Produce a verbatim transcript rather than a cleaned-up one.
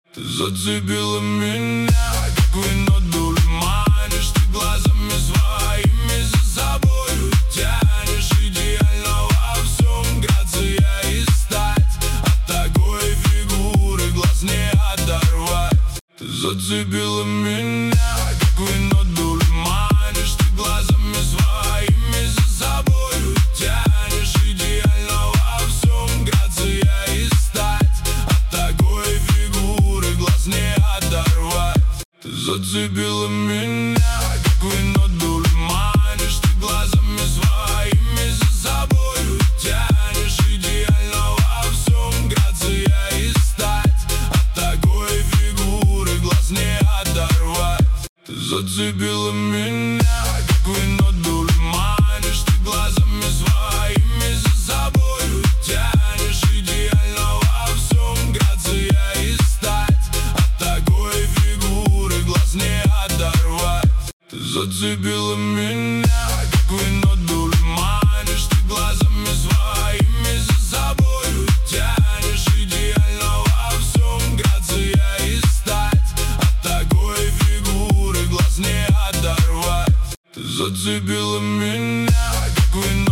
Ты зацепила меня, как вино дуль манишь. Ты глазами своими за собою тянешь. Идеально во всем грация и стать. От такой фигуры глаз не оторвать. Ты зацепила меня, как вино дуль манишь. Ты глазами своими за собою тянешь. Идеально во всем грация и стать. От такой фигуры глаз не оторвать. Ты зацепила меня, как вино дуль манишь. Ты глазами своими за собою тянешь. Идеально во всем грация и стать. От такой фигуры глаз не оторвать. Ты зацепила меня, как вино дуль манишь. Ты глазами своими за собою тянешь. Идеально во всем грация и стать. От такой фигуры глаз не оторвать. Ты зацепила меня, как вино дуль манишь. Ты глазами своими за собою тянешь. Идеально во всем грация и стать. От такой фигуры глаз не оторвать. Ты зацепила меня, как вино